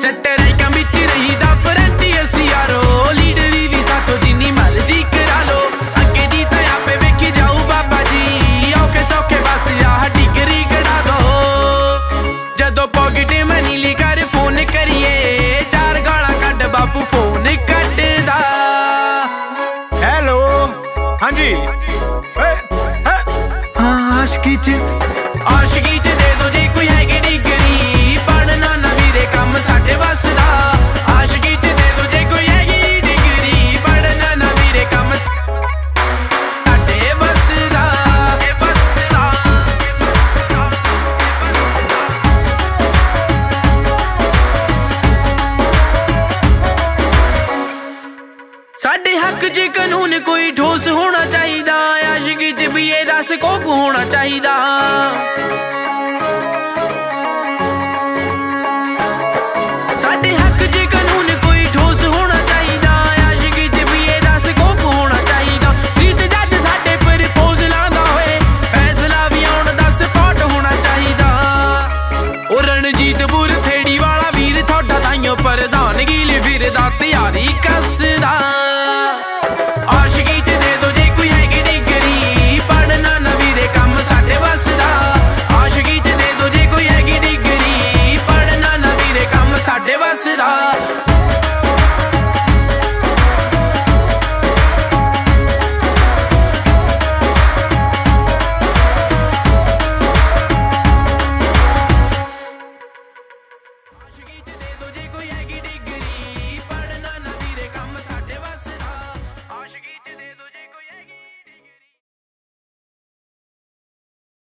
सट्टे रैंकां विच रहीदा फरंटी असी यारो लीडरी भी साथों जिन्नी मर्जी करा लो अगे दी तां आपे वेखी जाऊ बाबा जी औखे सौखे बस याह डिगरी कढ़ा दो जदों पॉकेट मनी ली कर फोन करिए चार गालां कड्ड बापू फोन कट्टदा हेलो हाँ जी आशिकी च दे दो जे कोई हैगी डिगरी पढ़ना ना वीरे कम साडे वसदा आशिकी च दे दो जे कोई हैगी डिगरी पढ़ना ना वीरे कम साडे वसदा साडे हक च कानून कोई ठोस होना चाहिदा आशिकी च भी एदा स्कोप होना चाहिदा साडे हक च कानून कोई ठोस होना चाहिदा आशिकी च भी एदा स्कोप होना चाहिदा रीत जज साडे प्रपोजलां दा होए फैसला भी आउण दा सपोर्ट होना चाहिदा ओ रणजीतपुर थेड़ी वाला वीर थोड़ा ताइयों प्रधान गिल फिरदा तैयारी कसदा आशिकी च दे दो जे कोई हैगी डिगरी पढ़ना ना वीरे कम साडे वसदा आशिकी च दे दो जे कोई हैगी डिगरी पढ़ना ना वीरे कम साडे वसदा